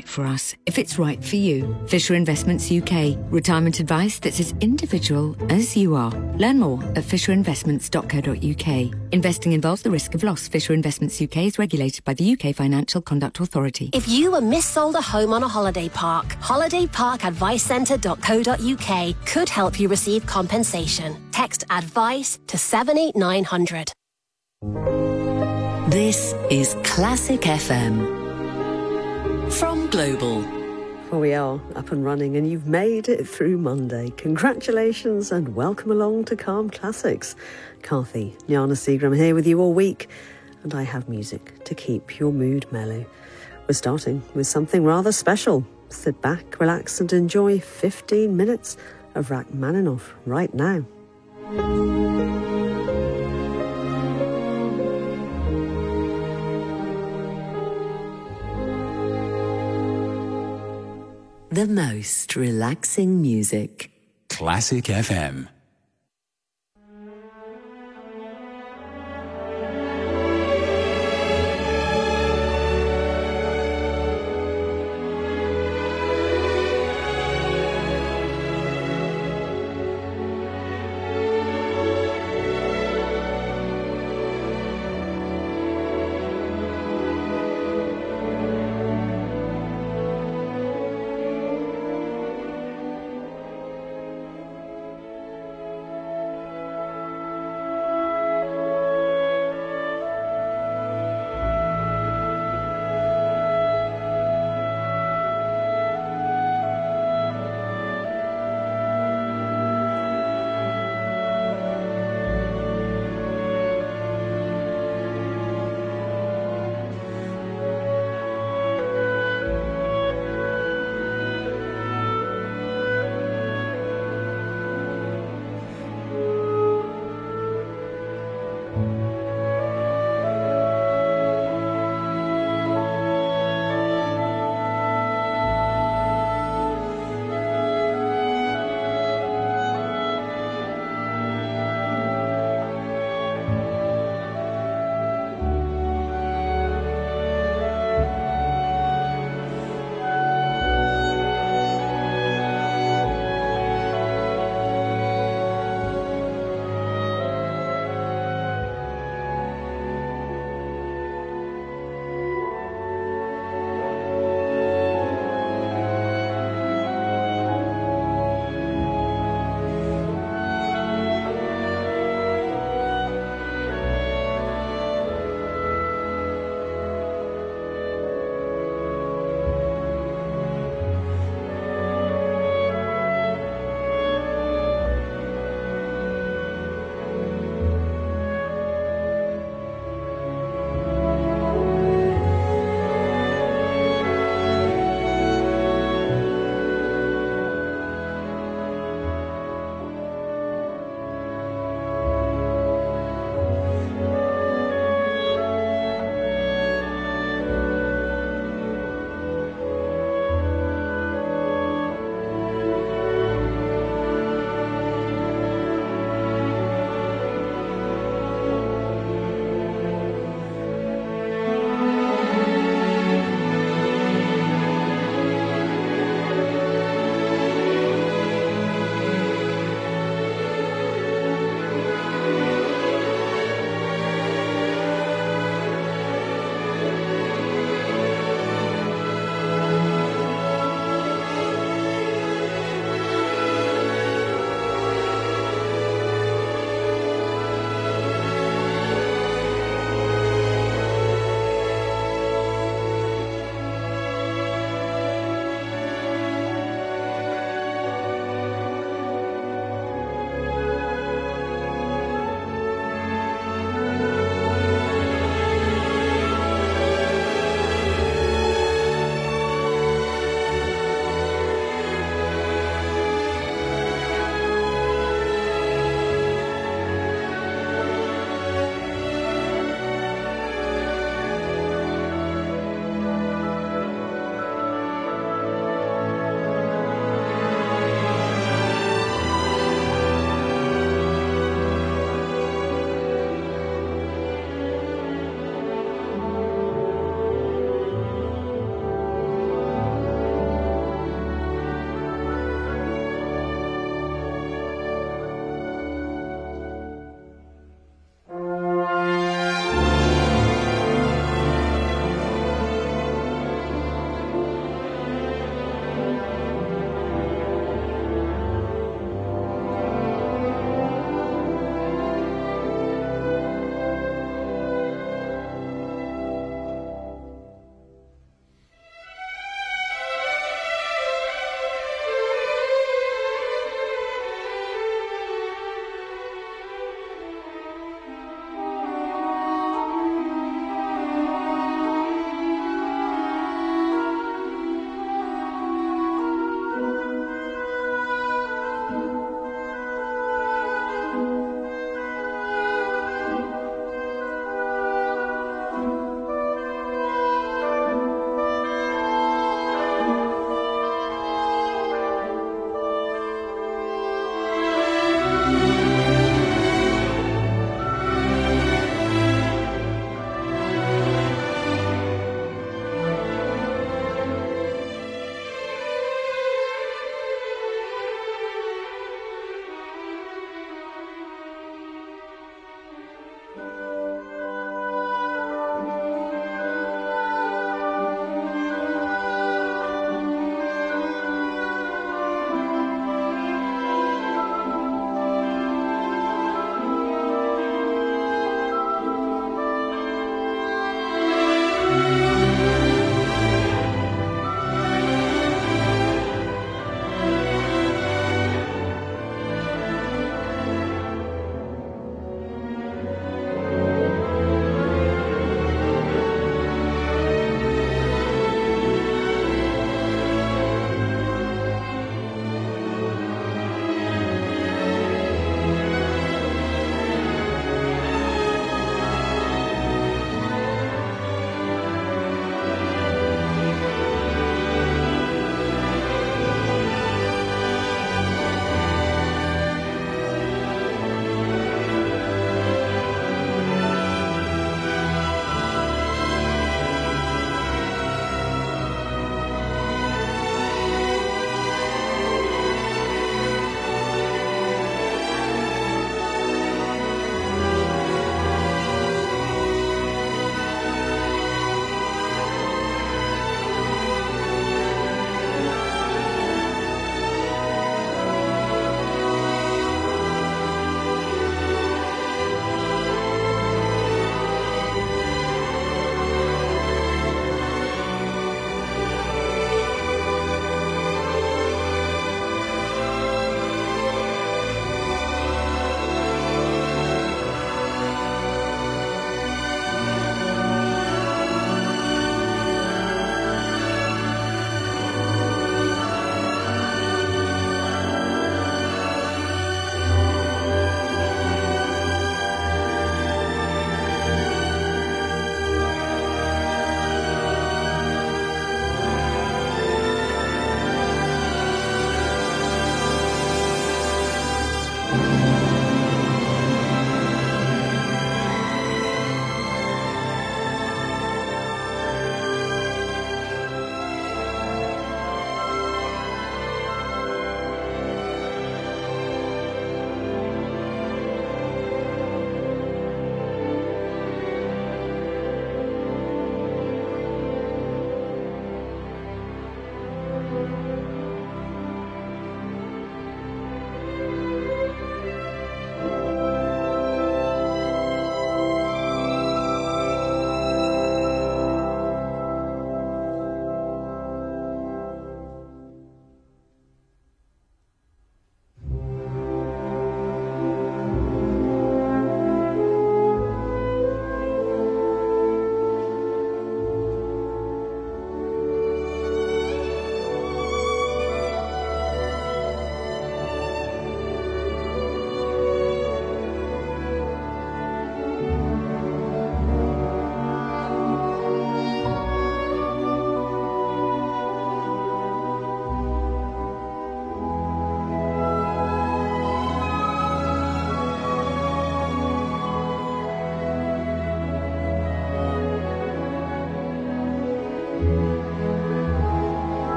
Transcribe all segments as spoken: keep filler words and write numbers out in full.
right for us if it's right for you. Fisher Investments U K. Retirement advice that's as individual as you are. Learn more at fisher investments dot co dot uk. Investing involves the risk of loss. Fisher Investments U K is regulated by the U K Financial Conduct Authority. If you were missold a home on a holiday park, holiday park advice centre dot co dot uk could help you receive compensation. Text ADVICE to seven eight nine hundred. This is Classic F M from Global. Well, we are up and running and you've made it through Monday. Congratulations and welcome along to Calm Classics. Carthy, Jana Seagram here with you all week, and I have music to keep your mood mellow. We're starting with something rather special. Sit back, relax and enjoy fifteen minutes of Rachmaninoff right now. The most relaxing music. Classic F M.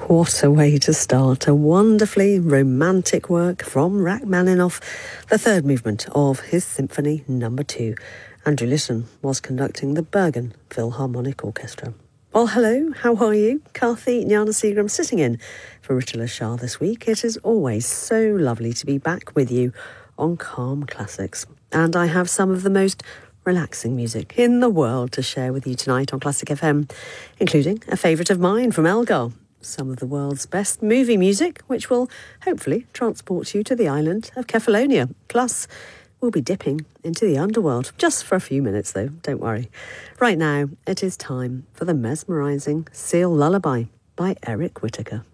What a way to start. A wonderfully romantic work from Rachmaninoff, the third movement of his Symphony Number Two. Andrew Litton was conducting the Bergen Philharmonic Orchestra. Well, hello, how are you? Karthi Gnanasegaram sitting in for Ritula Shah this week. It is always so lovely to be back with you on Calm Classics. And I have some of the most relaxing music in the world to share with you tonight on Classic F M, including a favourite of mine from Elgar, some of the world's best movie music, which will hopefully transport you to the island of Kefalonia. Plus, we'll be dipping into the underworld, just for a few minutes though, don't worry. Right now, it is time for the mesmerising Seal Lullaby by Eric Whittaker.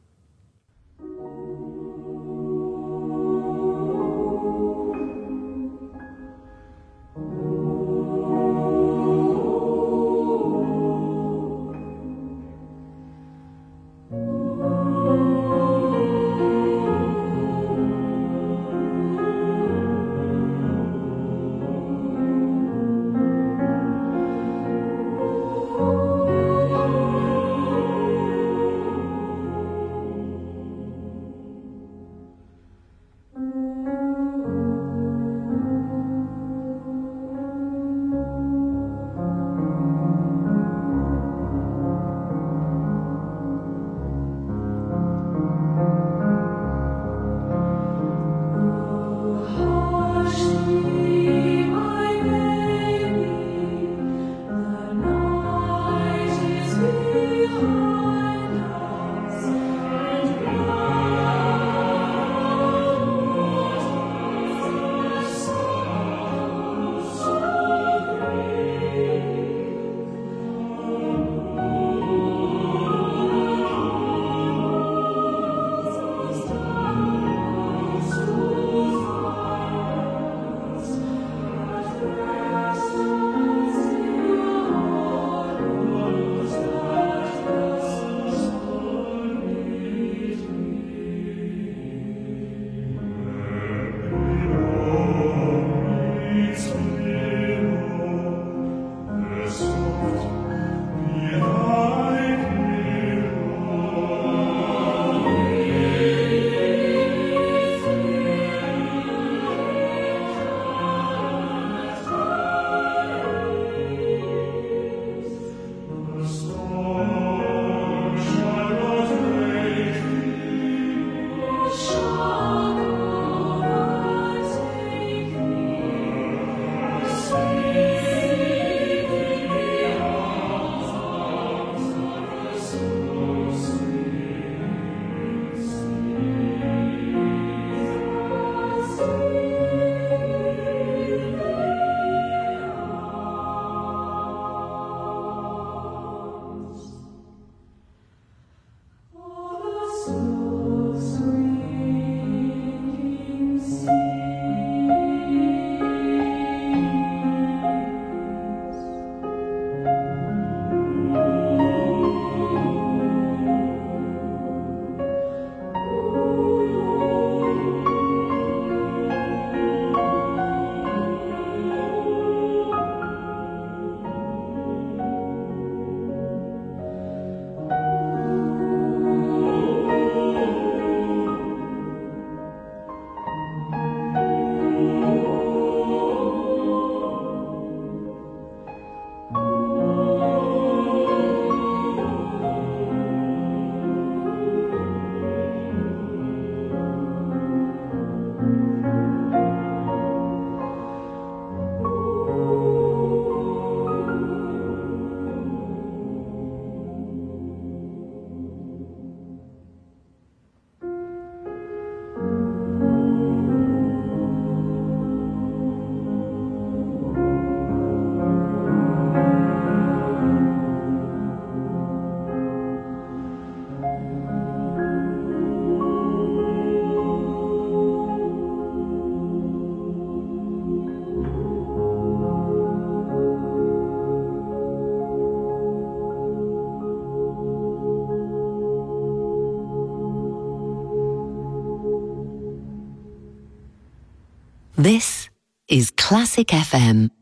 This is Classic F M.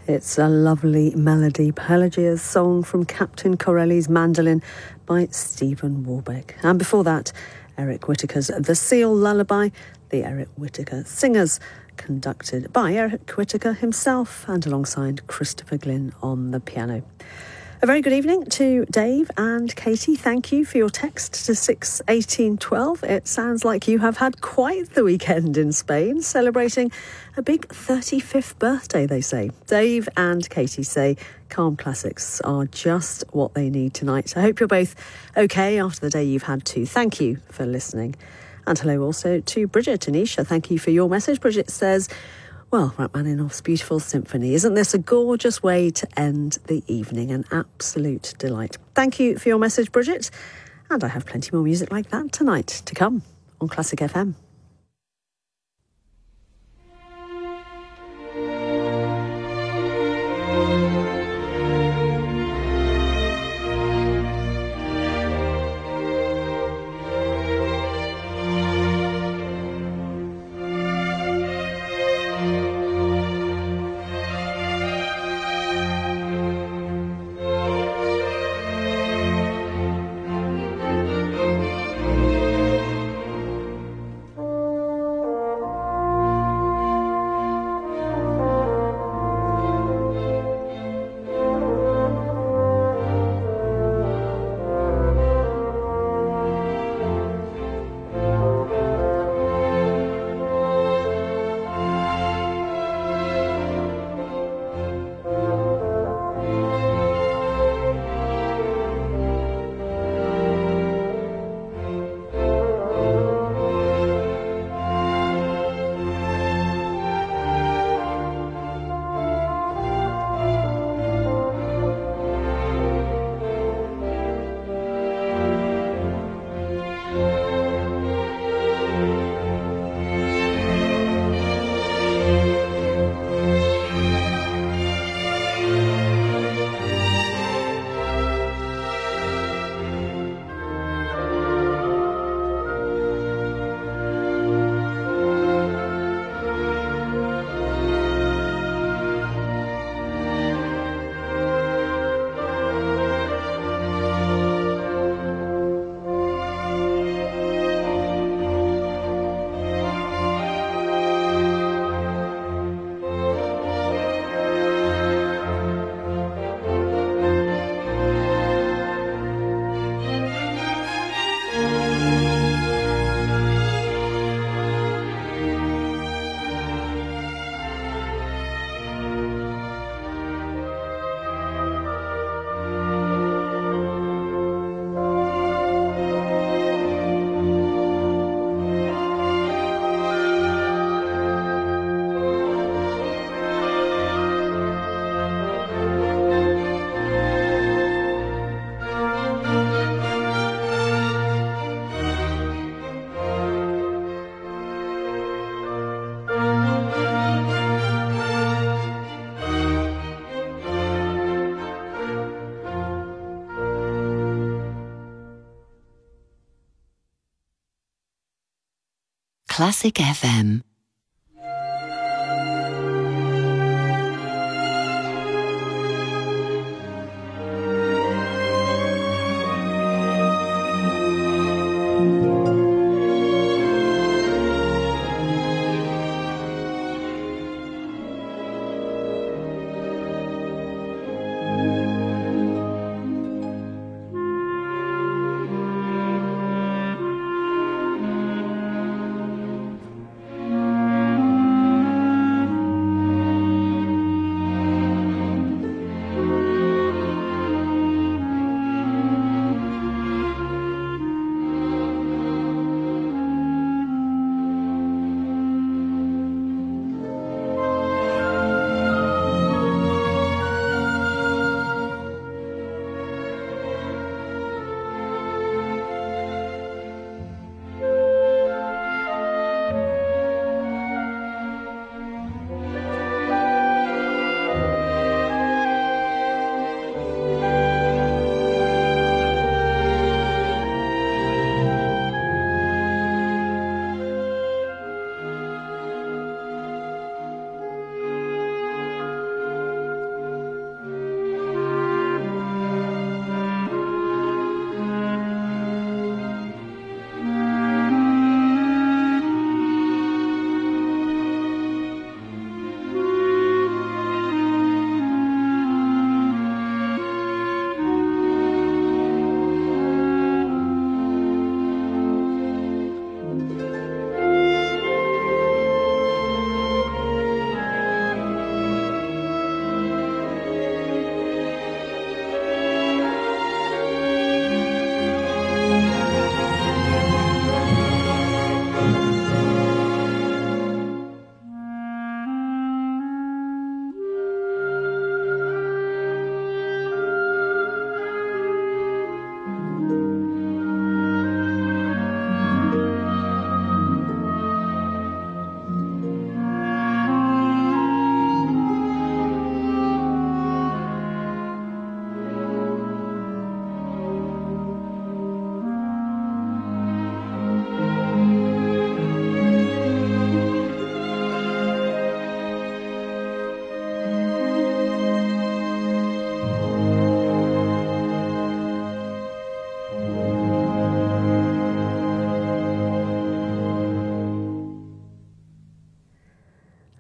It's a lovely melody, Pelagia's song from Captain Corelli's Mandolin by Stephen Warbeck. And before that, Eric Whittaker's The Seal Lullaby, the Eric Whittaker Singers, conducted by Eric Whittaker himself and alongside Christopher Glynn on the piano. A very good evening to Dave and Katie. Thank you for your text to six eighteen twelve. It sounds like you have had quite the weekend in Spain, celebrating a big thirty-fifth birthday, they say. Dave and Katie say calm classics are just what they need tonight. I hope you're both okay after the day you've had too. Thank you for listening. And hello also to Bridget and Isha. Thank you for your message. Bridget says, well, Rachmaninoff's beautiful symphony. Isn't this a gorgeous way to end the evening? An absolute delight. Thank you for your message, Bridget. And I have plenty more music like that tonight to come on Classic F M. Classic F M.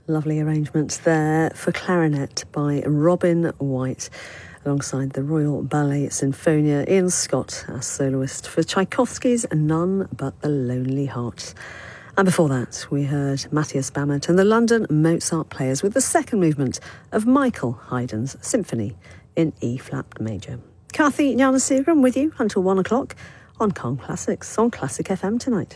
Lovely arrangements there for clarinet by Robin White, alongside the Royal Ballet Sinfonia, Ian Scott as soloist for Tchaikovsky's None But the Lonely Hearts. And before that, we heard Matthias Bammert and the London Mozart Players with the second movement of Michael Haydn's Symphony in E-flat major. Kathy Gnanasegaram with you until one o'clock on Calm Classics on Classic F M tonight.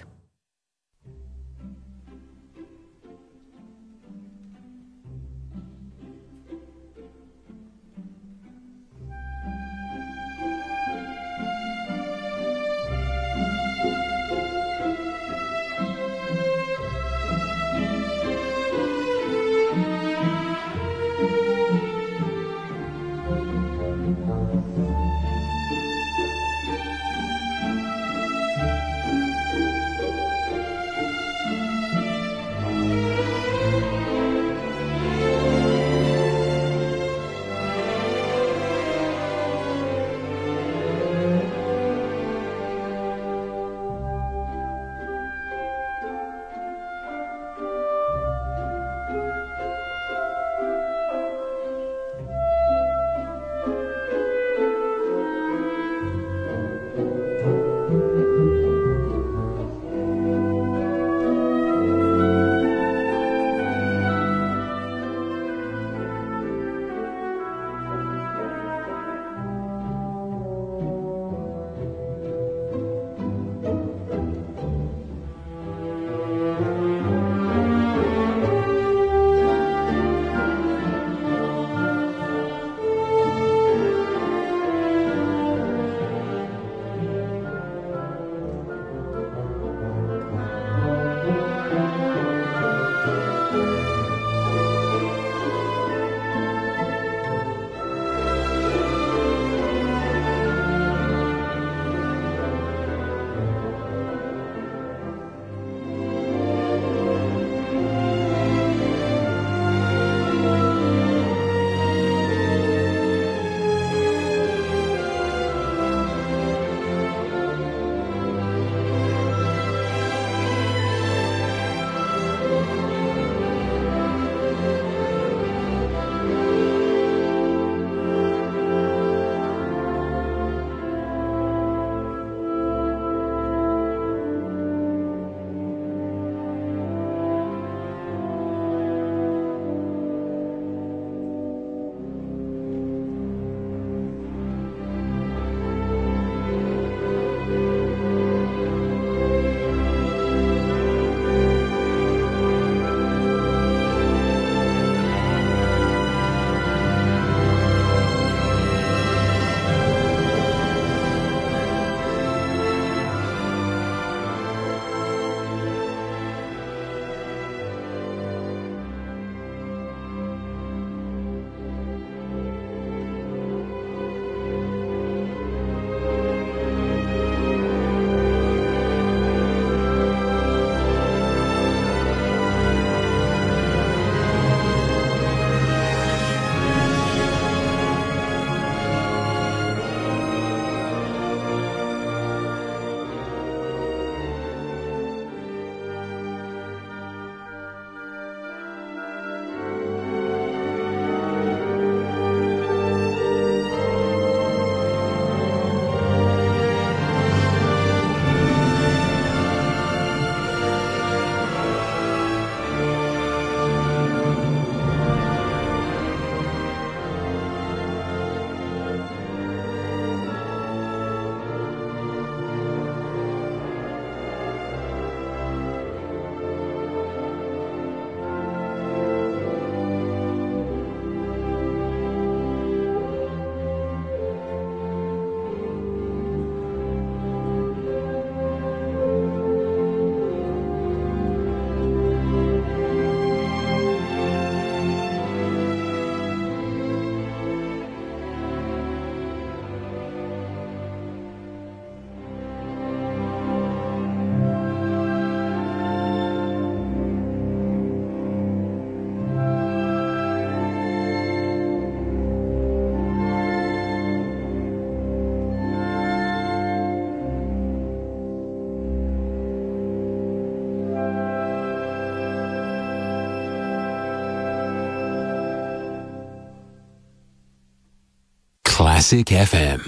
Classic F M.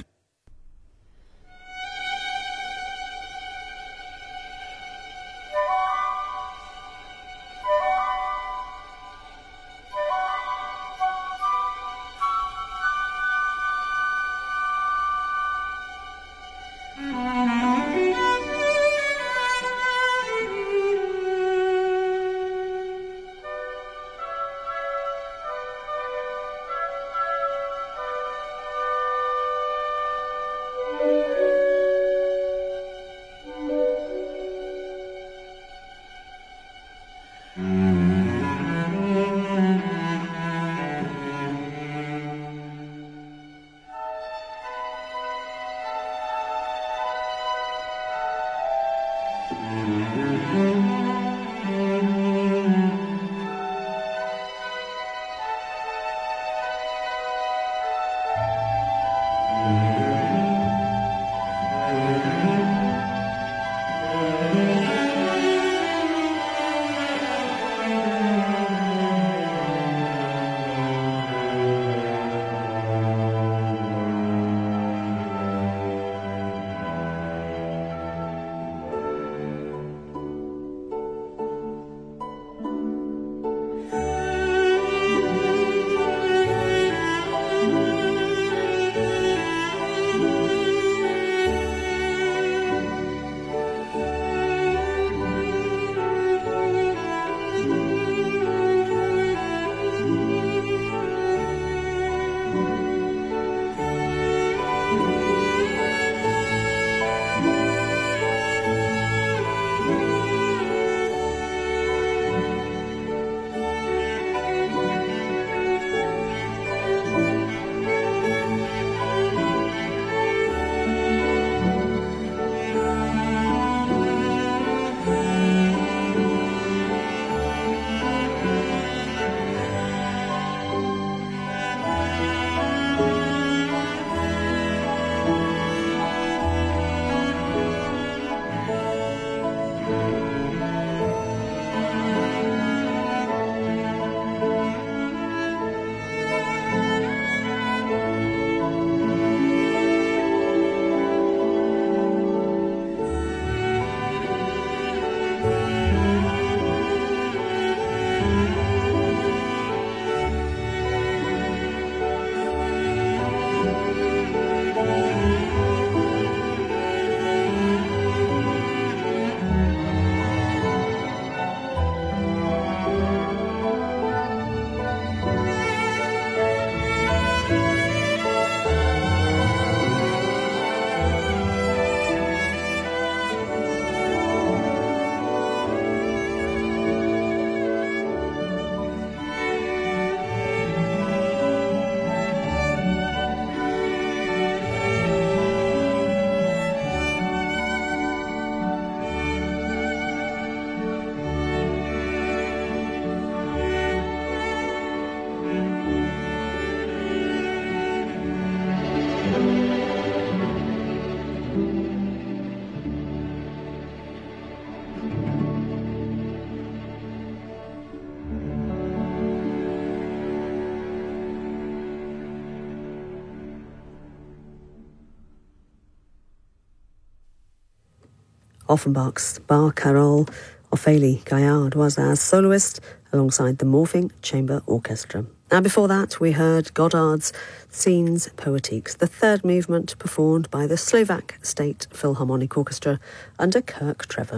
Offenbach's Bar Carole, Ophélie Gaillard was as soloist alongside the Morphing Chamber Orchestra. And before that, we heard Godard's Scenes Poétiques, the third movement performed by the Slovak State Philharmonic Orchestra under Kirk Trevor.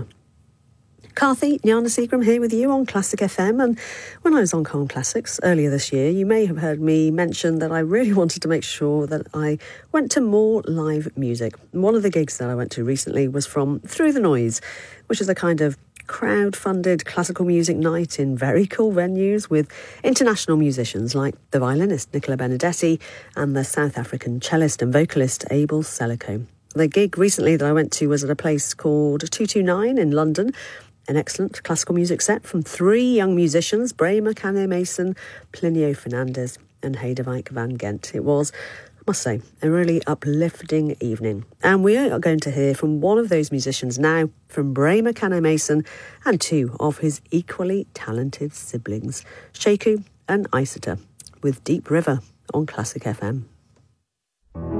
Carthy, Jana Seagram here with you on Classic F M, and when I was on Calm Classics earlier this year, you may have heard me mention that I really wanted to make sure that I went to more live music. One of the gigs that I went to recently was from Through the Noise, which is a kind of crowd-funded classical music night in very cool venues with international musicians like the violinist Nicola Benedetti and the South African cellist and vocalist Abel Selico. The gig recently that I went to was at a place called two two nine in London. An excellent classical music set from three young musicians, Bray McCann Mason, Plinio Fernandez and Hedevijk van Gent. It was, I must say, a really uplifting evening. And we are going to hear from one of those musicians now, from Bray McCann Mason and two of his equally talented siblings, Sheku and Isata, with Deep River on Classic F M.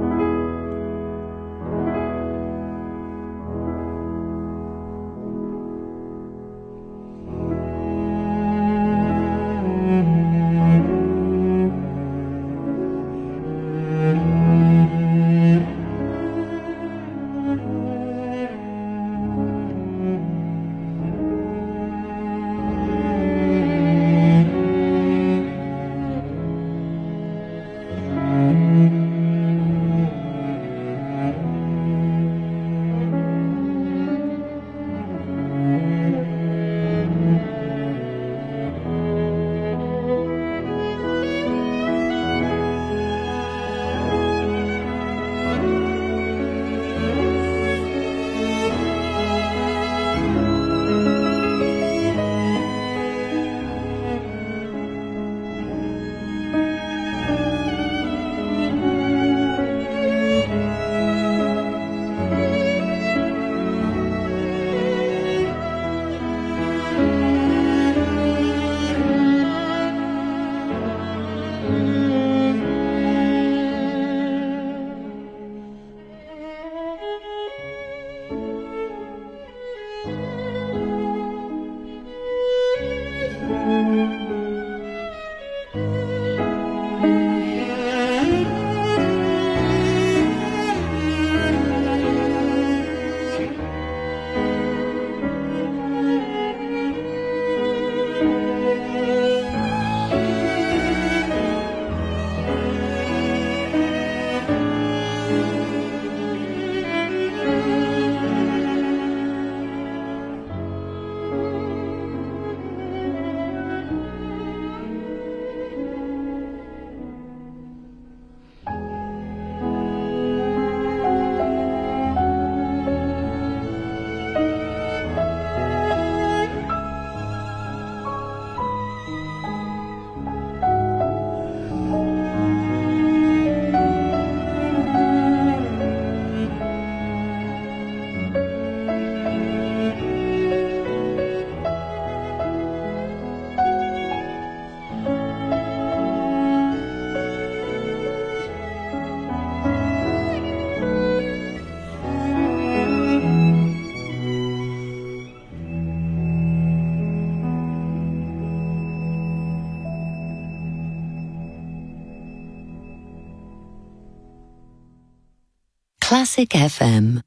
Classic F M.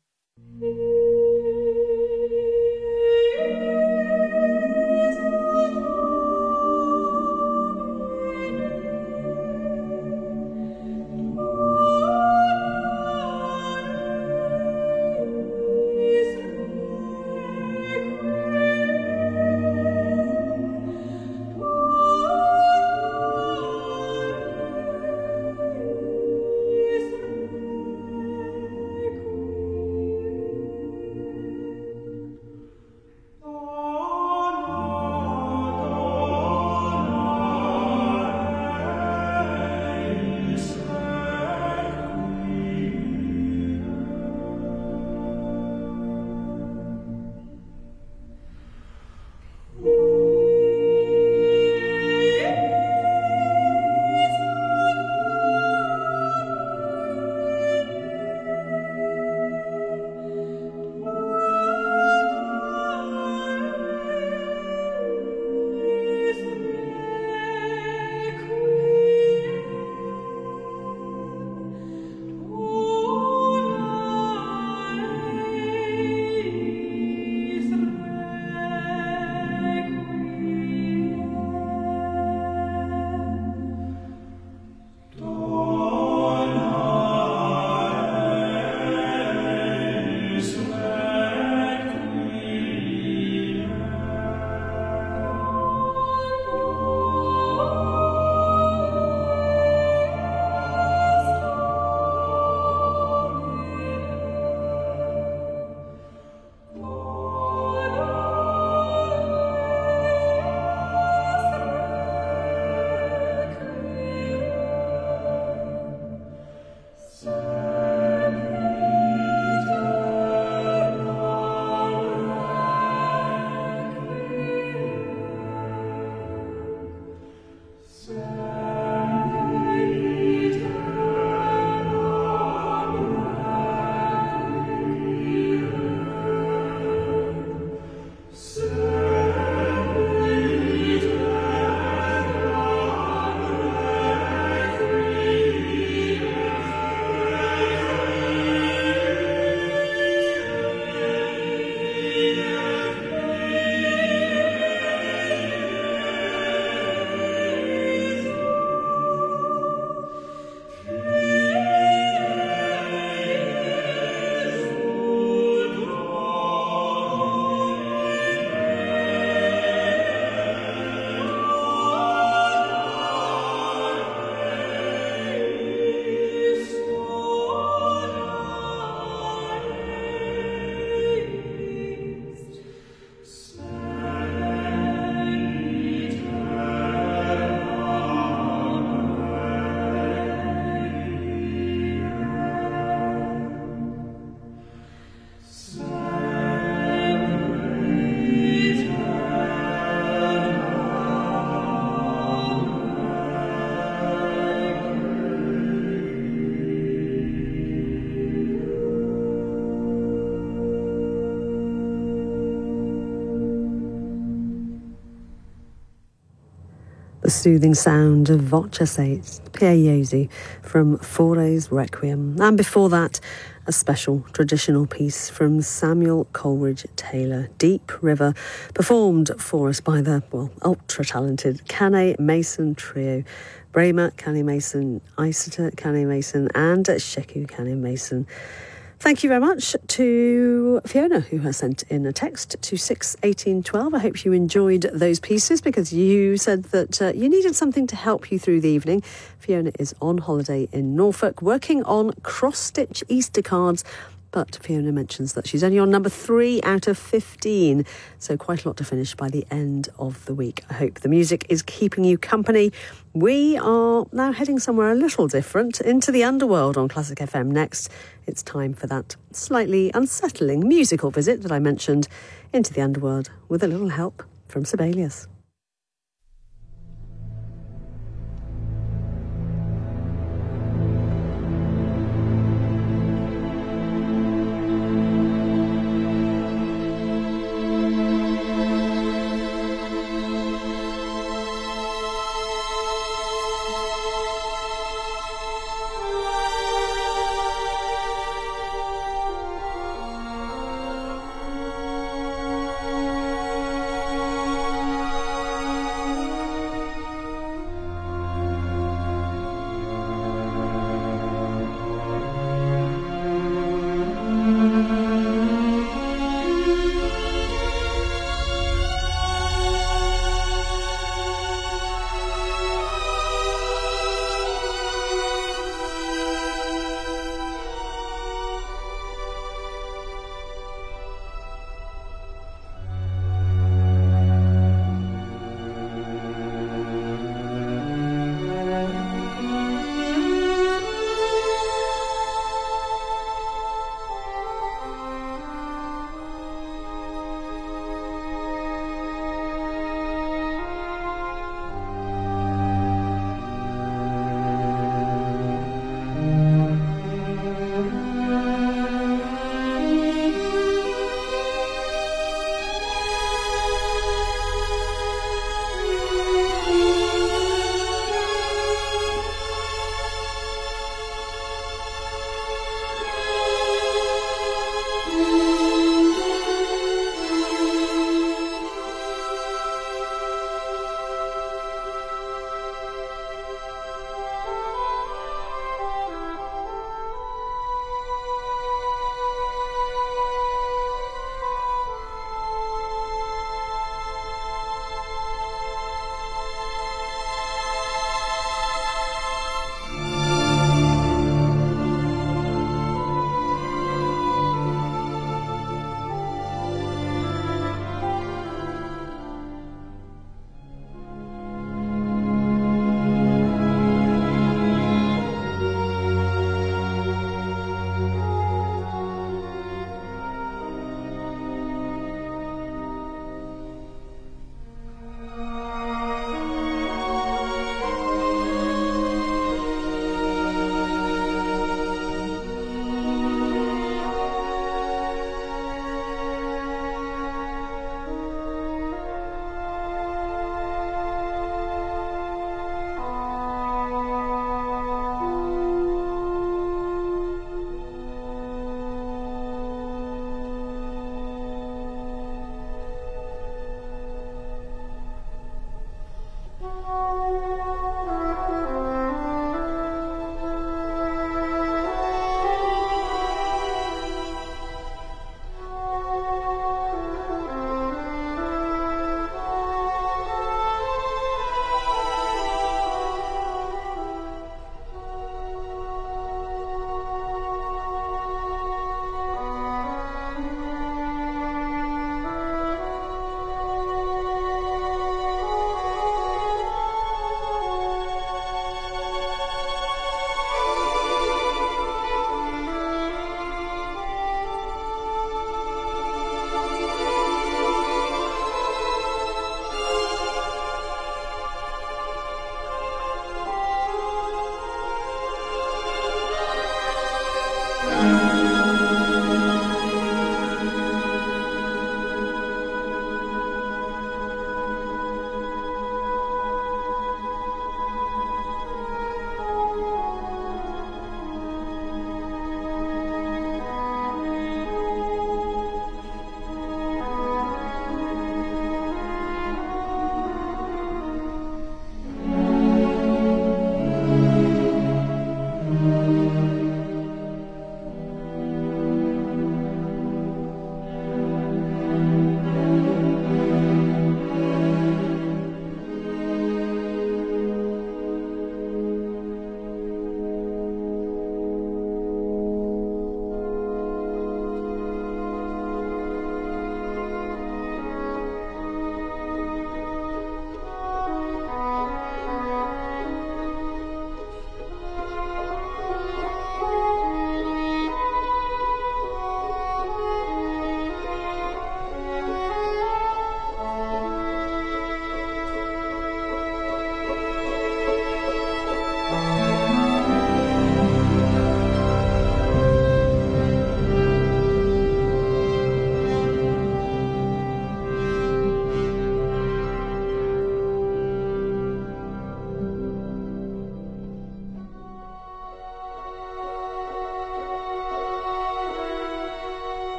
The soothing sound of Voce Piaiosi from Fauré's Requiem. And before that, a special traditional piece from Samuel Coleridge Taylor, Deep River, performed for us by the, well, ultra-talented Canne Mason Trio. Bremer Canne Mason, Iceta Canne Mason and Sheku Canne Mason. Thank you very much to Fiona, who has sent in a text to six eighteen twelve. I hope you enjoyed those pieces because you said that uh, you needed something to help you through the evening. Fiona is on holiday in Norfolk, working on cross-stitch Easter cards. But Fiona mentions that she's only on number three out of fifteen, so quite a lot to finish by the end of the week. I hope the music is keeping you company. We are now heading somewhere a little different, into the underworld on Classic F M next. It's time for that slightly unsettling musical visit that I mentioned into the underworld with a little help from Sibelius.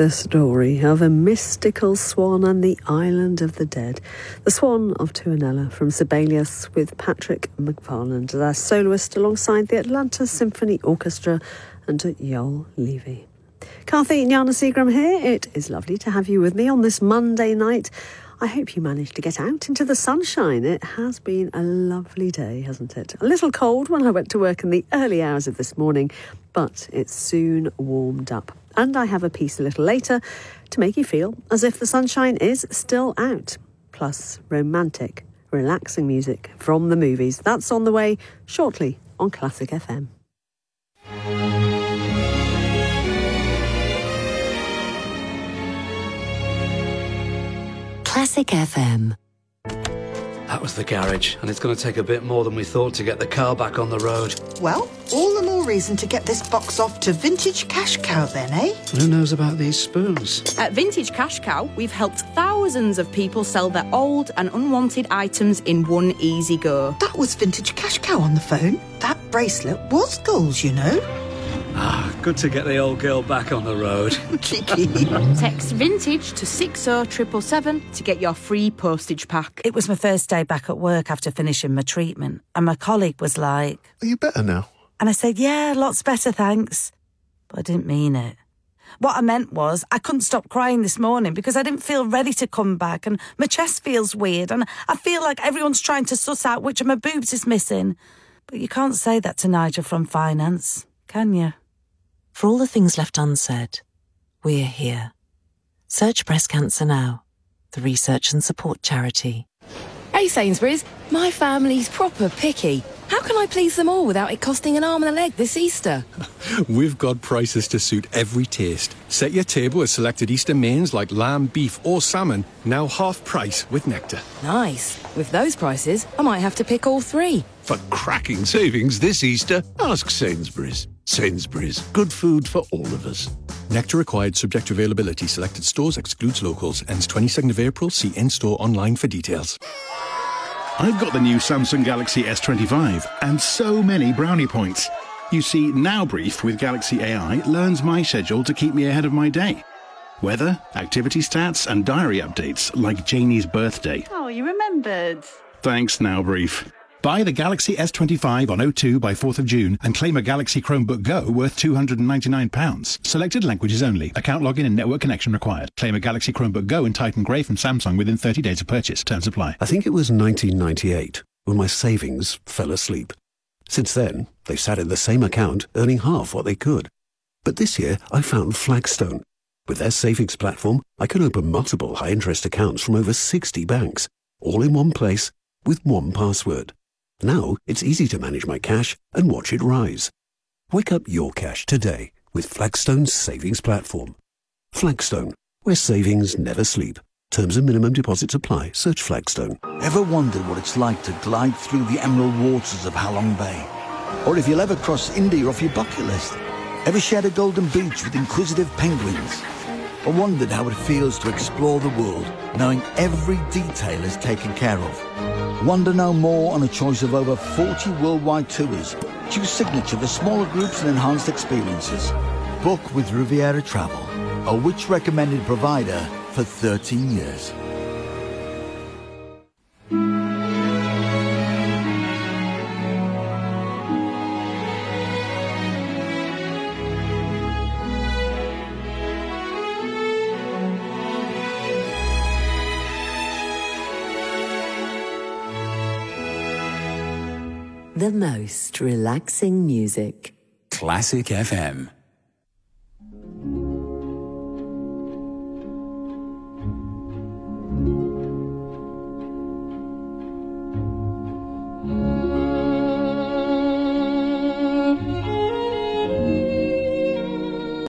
the story of a mystical swan and the island of the dead. The Swan of Tuonela from Sibelius with Patrick McFarland as our soloist alongside the Atlanta Symphony Orchestra and Joel Levy. Carthy Gnana-Seagram here. It is lovely to have you with me on this Monday night. I hope you managed to get out into the sunshine. It has been a lovely day, hasn't it? A little cold when I went to work in the early hours of this morning, but it soon warmed up. And I have a piece a little later to make you feel as if the sunshine is still out. Plus romantic, relaxing music from the movies. That's on the way shortly on Classic F M. Classic F M. That was the garage, and it's going to take a bit more than we thought to get the car back on the road. Well, all the more reason to get this box off to Vintage Cash Cow then, eh? Who knows about these spoons? At Vintage Cash Cow, we've helped thousands of people sell their old and unwanted items in one easy go. That was Vintage Cash Cow on the phone. That bracelet was gold, you know. Ah, good to get the old girl back on the road. Cheeky. Text vintage to six oh seven seven seven to get your free postage pack. It was my first day back at work after finishing my treatment, and my colleague was like, "Are you better now?" And I said, "Yeah, lots better, thanks." But I didn't mean it. What I meant was I couldn't stop crying this morning because I didn't feel ready to come back, and my chest feels weird, and I feel like everyone's trying to suss out which of my boobs is missing. But you can't say that to Nigel from finance, can you? For all the things left unsaid, we're here. Search Breast Cancer Now, the research and support charity. Hey Sainsbury's, my family's proper picky. How can I please them all without it costing an arm and a leg this Easter? We've got prices to suit every taste. Set your table with selected Easter mains like lamb, beef or salmon, now half price with Nectar. Nice. With those prices, I might have to pick all three. For cracking savings this Easter, ask Sainsbury's. Sainsbury's, good food for all of us. Nectar required, subject to availability. Selected stores, excludes locals. Ends twenty-second of April. See in-store online for details. I've got the new Samsung Galaxy S twenty-five and so many brownie points. You see, Now Brief with Galaxy A I learns my schedule to keep me ahead of my day. Weather, activity stats and diary updates like Janie's birthday. Oh, you remembered. Thanks, Now Brief. Buy the Galaxy S twenty-five on O two by fourth of June and claim a Galaxy Chromebook Go worth two hundred ninety-nine pounds. Selected languages only. Account login and network connection required. Claim a Galaxy Chromebook Go in Titan Grey from Samsung within thirty days of purchase. Terms apply. I think it was nineteen ninety-eight when my savings fell asleep. Since then, they've sat in the same account, earning half what they could. But this year, I found Flagstone. With their savings platform, I can open multiple high-interest accounts from over sixty banks, all in one place, with one password. Now it's easy to manage my cash and watch it rise. Wake up your cash today with Flagstone's savings platform. Flagstone, where savings never sleep. Terms and minimum deposits apply. Search Flagstone. Ever wondered what it's like to glide through the emerald waters of Halong Bay? Or if you'll ever cross India off your bucket list? Ever shared a golden beach with inquisitive penguins? Or wondered how it feels to explore the world, knowing every detail is taken care of? Wonder no more on a choice of over forty worldwide tours. Choose Signature for smaller groups and enhanced experiences. Book with Riviera Travel, a Which recommended provider for thirteen years. The most relaxing music. Classic F M.